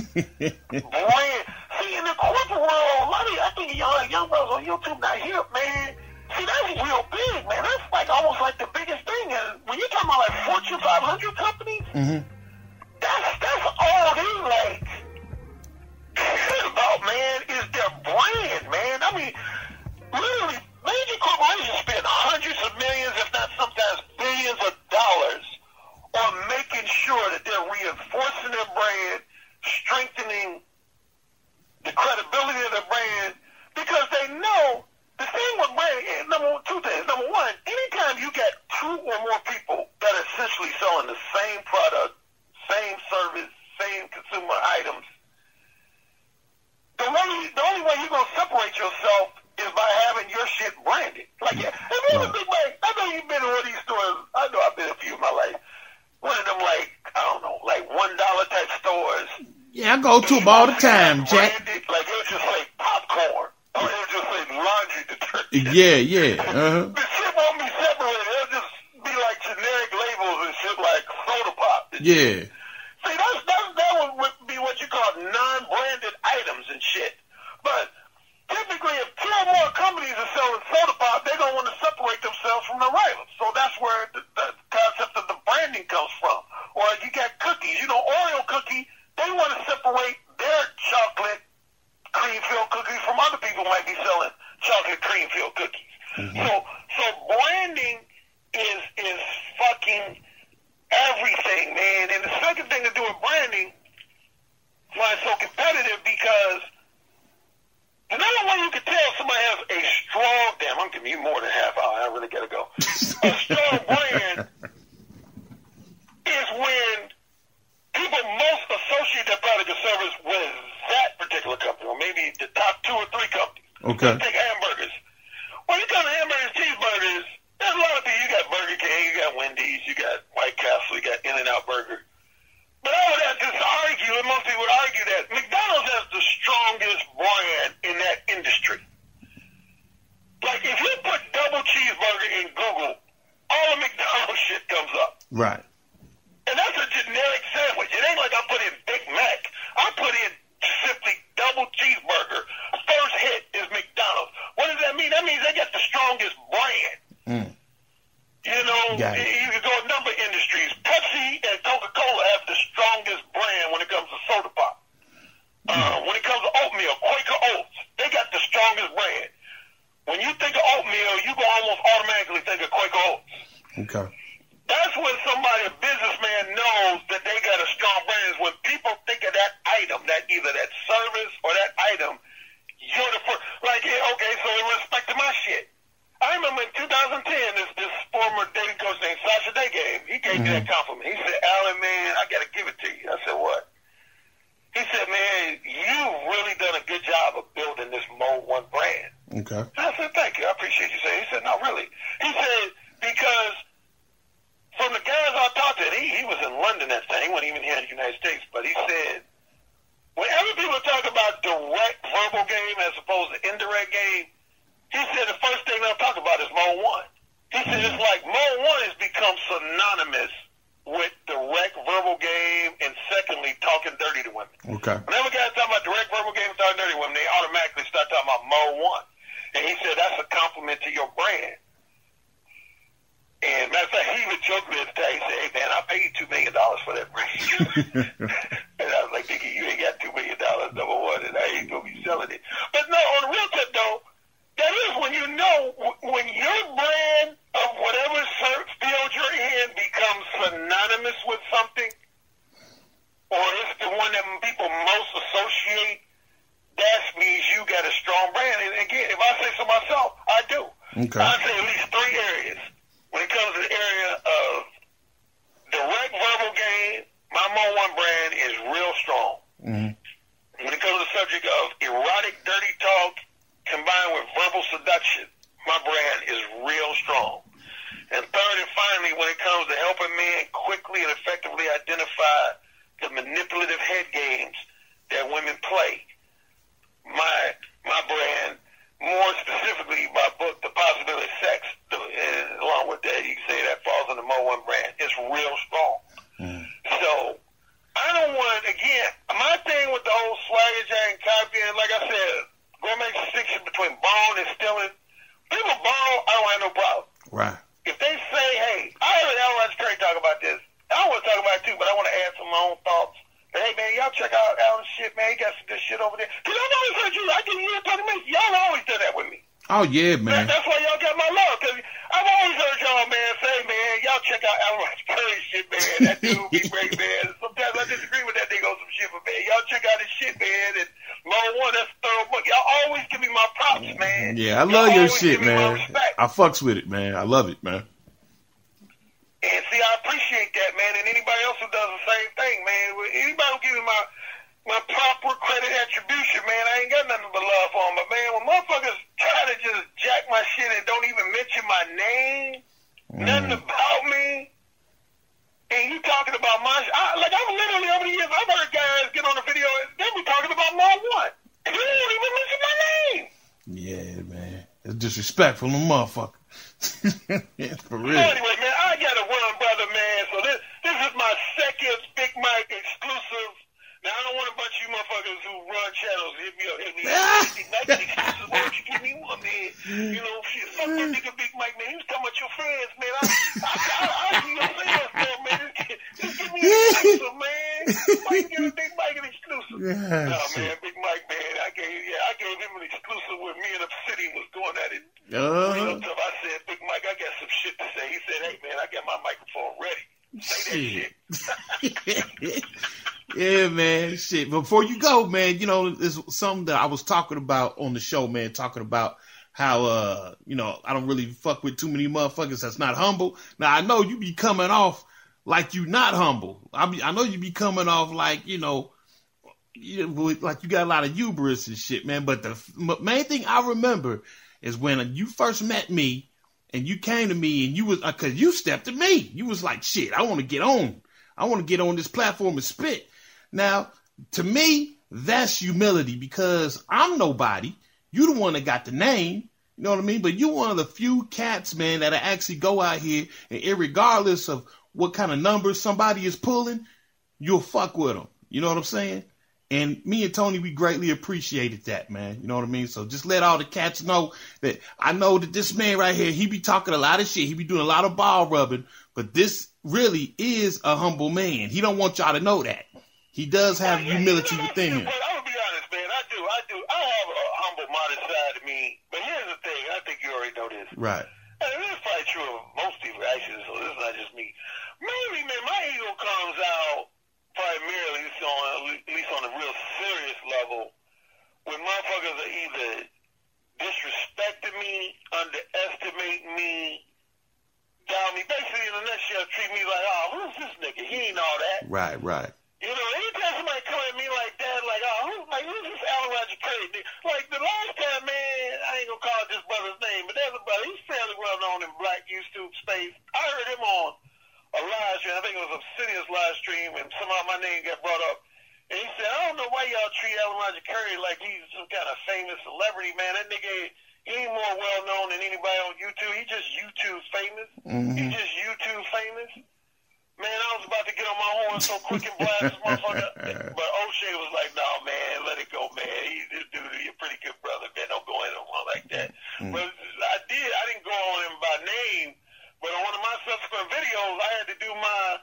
See, in the corporate world, a lot of I think young brothers on YouTube not here, man. See, that's real big, man. That's like almost like the biggest thing. And when you're talking about like Fortune 500 companies, that's all they like care about, man, is their brand, man. I mean, literally, major corporations spend hundreds of millions, if not sometimes billions of dollars on making sure that they're reinforcing their brand, strengthening the credibility of their brand, because they know the thing with brand is two things. Number one, anytime you get 2 or more people that are essentially selling the same product, same service, same consumer items, the only way you're gonna separate yourself is by having your shit branded. Like, if you're a big man, I know you've been to one of these stores. I know I've been a few in my life. One of them, like, I don't know, like $1 type stores. Yeah, I go to them all the time, Jack. Branded, like, it would just say popcorn. Or it would just say laundry detergent. Yeah. The shit won't be separated. It'll just be like generic labels and shit like soda pop. Yeah. See, that would be what you call non-branded items and shit. But typically, if 2 or more companies are selling soda pop, they're going to want to separate themselves from the rivals. So that's where the concept of the branding comes from. Or you got cookies. You know, Oreo cookie, they want to separate their chocolate cream-filled cookies from other people who might be selling chocolate cream-filled cookies. So branding is fucking everything, man. And the second thing to do with branding, why it's so competitive, because the number one you can tell somebody has a strong, damn, I'm giving you more than half hour, I really gotta go. A strong brand is when people most associate their product or service with that particular company, or maybe the top 2 or 3 companies. Okay. Let's take hamburgers. When you come to hamburgers, cheeseburgers, Right. And that's a generic sandwich. It ain't like I put in Big Mac. I put in simply double cheeseburger. First hit is McDonald's. What does that mean? That means they got the strongest brand. You know, you can go to number industries. Pepsi and Coca-Cola have the strongest brand when it comes to soda pop. When it comes to oatmeal, Quaker Oats, they got the strongest brand. When you think of oatmeal, you go almost automatically think of Quaker Oats. Okay. That's when somebody, a businessman, knows that they got a strong brand. Is when people think of that item, that either that service or that item, you're the first. Like, okay, so in respect to my shit, I remember in 2010, this former dating coach named Sasha Day he gave me that compliment. He said, Alan, man, I got to give it to you. I said, what? He said, man, you've really done a good job of building this Mode 1 brand. Okay. I said, thank you. I appreciate you saying. He said, no, really. He said, because from the guys I talked to, he was in London that time. He wasn't even here in the United States. But he said, whenever people talk about direct verbal game as opposed to indirect game, he said the first thing they'll talk about is Mode 1. He said it's like Mode 1 has become synonymous with direct verbal game and secondly, talking dirty to women. Okay. Whenever guys talk about direct verbal game and talking dirty to women, they automatically start talking about Mode 1. And he said that's a compliment to your brand. And matter of fact, he even joked me today. He said, hey, man, I paid you $2 million for that brand. And I was like, Dickie, you ain't got $2 million, number one, and I ain't going to be selling it. But no, on the real tip, though, that is when you know, when your brand of whatever field you're in becomes synonymous with something, or it's the one that people most associate, that means you got a strong brand. And again, if I say so myself, I do. Okay. I'd say at least 3 areas. When it comes to the area of direct verbal game, my Mode 1 brand is real strong. When it comes to the subject of erotic, dirty talk, combined with verbal seduction, my brand is real strong. And third and finally, when it comes to helping men quickly and effectively identify the manipulative head games that women play, my brand, more specifically my book, The Possibility of Sex, and along with that, you can say that falls on the Mode 1 brand, it's real strong. So I don't want, again, my thing with the whole swagger jack and copying, like I said, go make a distinction between borrowing and stealing. People borrow, I don't have no problem. Right. If they say, hey, I heard Alan Rodgers Curry talk about this. I want to talk about it too, but I want to add some of my own thoughts. But hey, man, y'all check out Alan's shit, man. He got some good shit over there. Because I've always heard you. I give you a talking to me. Y'all always done that with me. Oh, yeah, man. That's why y'all got my love. Because I've always heard y'all, man, say, man, y'all check out Alan Rodgers Curry shit, man. That dude be great, man. Sometimes I disagree with that nigga on some shit, but, man, y'all check out his shit, man. And Mode 1, that's a thorough book. Y'all always give me my props, man. Yeah, I love your shit, give me my man. respect. I fucks with it, man. I love it, man. And see, I appreciate that, man. And anybody else who does the same thing, man. Anybody who gives me my proper credit attribution, man, I ain't got nothing but love for them. But, man, when motherfuckers try to just jack my shit and don't even mention my name, nothing about me, and you talking about my shit. Like, I've literally, over the years, I've heard guys get on the video and they be talking about Mode 1. And they don't even mention my name. Yeah, man. It's disrespectful to motherfucker. For real. So anyway, man, I got to run, brother, man. So this is my second Big Mike exclusive. Now, I don't want a bunch of you motherfuckers who run channels hit me up. Nike exclusive. Why don't you give me one, man? You know, shit, fuck that nigga Big Mike, man. He was talking about your fans, man. I'll see your fans, man. Just give me an exclusive, man. Why you give a Big Mike an exclusive? Yeah, no, man, Big Mike, man. I gave him an exclusive when me and Obsidian was going at it. I said, Big Mike, I got some shit to say. He said, hey, man, I got my microphone ready. Say that shit. Yeah, man. Shit. Before you go, man, you know, there's something that I was talking about on the show, man, talking about how, you know, I don't really fuck with too many motherfuckers that's not humble. Now, I know you be coming off like you not humble. I know you be coming off like, you know, like you got a lot of hubris and shit, man. But the main thing I remember is when you first met me and you came to me and you was, cause you stepped to me. You was like, shit, I want to get on. I want to get on this platform and spit. Now, to me, that's humility because I'm nobody. You the one that got the name. You know what I mean? But you one of the few cats, man, that actually go out here and irregardless of what kind of numbers somebody is pulling, you'll fuck with them. You know what I'm saying? And me and Tony, we greatly appreciated that, man. You know what I mean? So just let all the cats know that I know that this man right here, he be talking a lot of shit. He be doing a lot of ball rubbing, but this really is a humble man. He don't want y'all to know that. He does have humility within him. But I'm gonna be honest, man. I do. I have a humble, modest side to me. But here's the thing. I think you already know this. Right. And this is probably true of most people, actually, so this is not just me. Maybe, man, my ego comes out primarily, at least on a real serious level, when motherfuckers are either disrespecting me, underestimating me, down me. Basically, in a nutshell, treat me like, oh, who's this nigga? He ain't all that. Right, right. You know, anytime somebody come at me like that, like, oh, who's this Alan Roger Curry? Like, the last time, man, I ain't gonna call this brother's name, but there's a brother, he's fairly well known in black YouTube space. I heard him on a live stream, I think it was Obsidian's live stream, and somehow my name got brought up. And he said, I don't know why y'all treat Alan Roger Curry like he's some kind of famous celebrity, man. That nigga, he ain't more well known than anybody on YouTube. He just YouTube famous. He just YouTube famous. Man, I was about to get on my horn so quick and blast this motherfucker. But O'Shea was like, no, man, let it go, man. This dude, you're a pretty good brother, man. Don't go in on one like that. But I didn't go on him by name. But on one of my subsequent videos, I had to do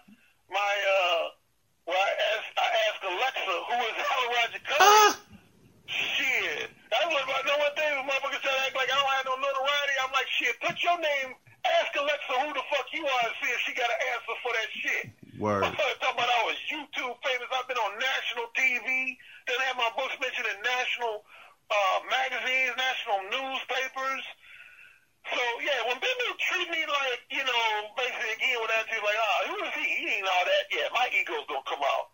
I asked Alexa, who is Alan Roger Curry? Shit. That's what I know one thing, motherfuckers try to act like I don't have no notoriety. I'm like, shit, put your name, ask Alexa who the fuck you are and see if she got an answer for that shit. Word. I'm talking about I was YouTube famous. I've been on national TV. Then I had my books mentioned in national magazines, national newspapers. So, yeah, when people treat me like, you know, basically again with that, like, who is he? He ain't all that. Yeah, my ego's gonna come out.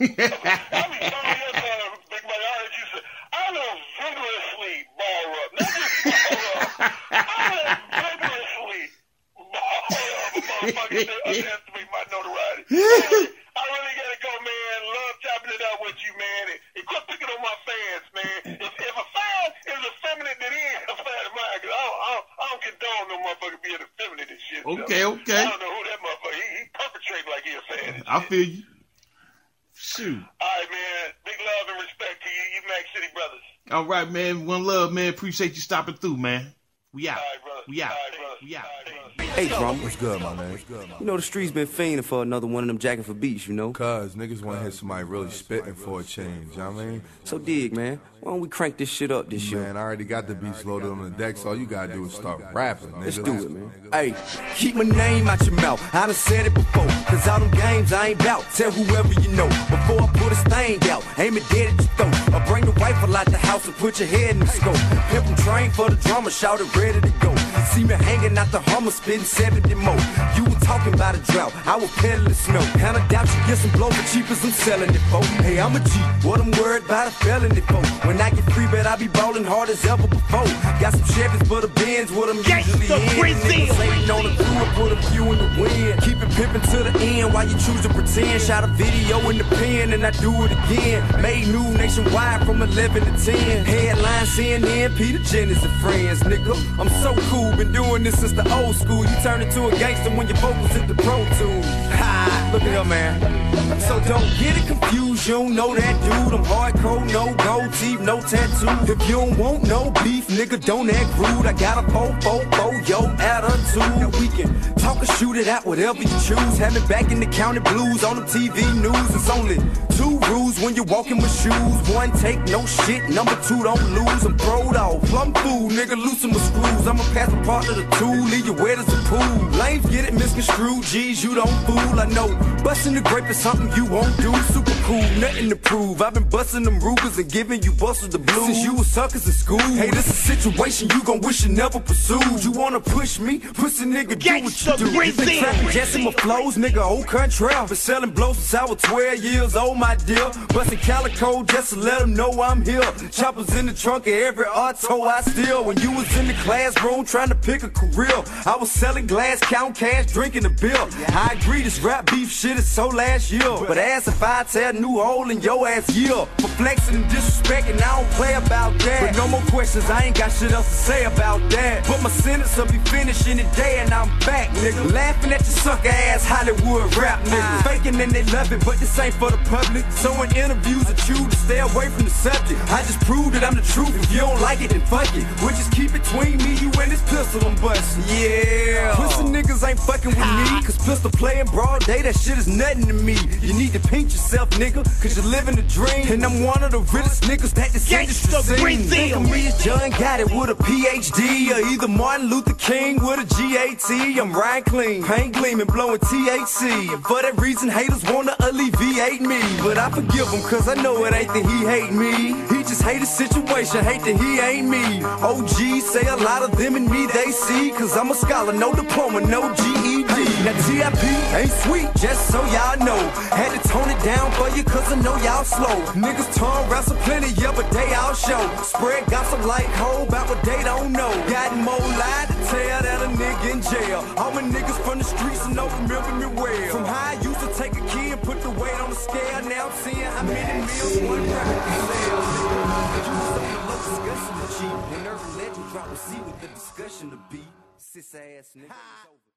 I mean, Big Mike, I heard you say, I will vigorously ball up. Not just ball up. I will vigorously ball up. Motherfucker, underestimate my notoriety. I really gotta go, man. Love chopping it up with you, man. And quit picking on my fans, man. If a fan is effeminate, then he ain't a fan of mine. Cause I don't condone no motherfucker being effeminate and shit. Okay. I don't know who that motherfucker. He perpetrating like he a fan. I feel you. Shoot. All right, man. Big love and respect to you. You Mac City brothers. All right, man. One love, man. Appreciate you stopping through, man. We out. All right, brother. We out. All right, brother. We out. Hey, Drama. What's good, my man? You know the streets been fiending for another one of them jacking for beats, you know? Cuz niggas want to hear somebody really spitting for a change, you know what I mean? So dig, man. Why don't we crank this shit up this year? Man, I already got the beats loaded on the deck, so all you gotta do is start rapping, nigga. Let's do it, man. Hey, keep my name out your mouth. I done said it before. Cause all them games I ain't bout. Tell whoever you know. Before I put a stain out, aim it dead at your throat. Or bring the rifle out the house and put your head in the scope. Pimp and train for the drama, shout it ready to go. See me hanging out the Hummer, spitting 70 more. You were talking about a drought, I was peddling snow. Kinda doubt you get some blow for cheap as I'm selling it for. Hey, I'm a G, what I'm worried about a felony for. When I get free, bet I be ballin' hard as ever before. Got some Chevys, but a Benz, what I'm usually in. Niggas ain't on the crew, I put a few in the wind. Keep it pimpin' to the end while you choose to pretend. Shot a video in the pen and I do it again. Made new nationwide from 11 to 10. Headline CNN, Peter Jennings and friends, nigga. I'm so cool, been doing this since the old school. You turn into a gangster when your vocals hit the Pro Tools. Ha, look at her, man. So don't get it confused, you don't know that dude. I'm hardcore, no gold teeth, no tattoo. If you don't want no beef, nigga, don't act rude. I got a yo, attitude. We can talk or shoot it out, whatever you choose. Have me back in the county blues on the TV news. It's only 2 rules when you're walking with shoes. 1, take no shit. Number 2, don't lose. I'm throwed off. Plum fool, nigga, loosen my screws. I'ma pass a part of the tool, leave you wet as a pool. Lames get it misconstrued, G's, you don't fool. I know, busting the grape is something you won't do. Super cool, nothing to prove. I've been busting them Rugers and giving you busters the blues since you was suckers in school. Hey, this a situation you gon' wish you never pursued. You wanna push me? Pussy nigga, do what you do. If they trapping Jesse my flows, nigga, old country. Been selling blows since I was 12 years old, my dear. Busting calico just to let them know I'm here. Choppers in the trunk of every auto I steal. When you was in the classroom trying to pick a career, I was selling glass count cash, drinking the bill. I agree, this rap beef shit is so last year. But ask if I tear a new hole in your ass year. For flexing and disrespecting, I don't play about that. But no more questions, I ain't got shit else to say about that. But my sentence will be finished in a day and I'm back, nigga. Laughing at your sucker ass Hollywood rap nigga. Faking and they love it, but this ain't for the public. So in interviews I choose to stay away from the subject. I just prove that I'm the truth. If you don't like it, then fuck it. We'll just keep it between me, you and this pistol I'm busting. Yeah. Pussy niggas ain't fucking with me. Cause pistol playing broad day, that shit is nothing to me. You need to pinch yourself, nigga, cause you're living a dream. And I'm one of the realest niggas that this industry seen. Think of me as John got it with a PhD, or either Martin Luther King with a GAT. I'm Ryan Clean, paint gleaming, blowing THC. And for that reason, haters wanna alleviate me. But I forgive him, cause I know it ain't that he hate me. He just hate the situation, hate that he ain't me. OGs say a lot of them in me they see, cause I'm a scholar, no diploma, no GED. Now TIP ain't sweet, just so y'all know. Had to tone it down for you, cause I know y'all slow. Niggas tongue wrestle plenty, yeah, but they all show. Spread gossip like hoe about what they don't know. Got more lie to tell that a nigga in jail. All my niggas from the streets and know remember me well. From how I used to take a key and put the weight on the scale, now I'm seeing how many meals one record can sell. Discussion the cheap. When every legend drop a C with the discussion to beat. Sis ass nigga.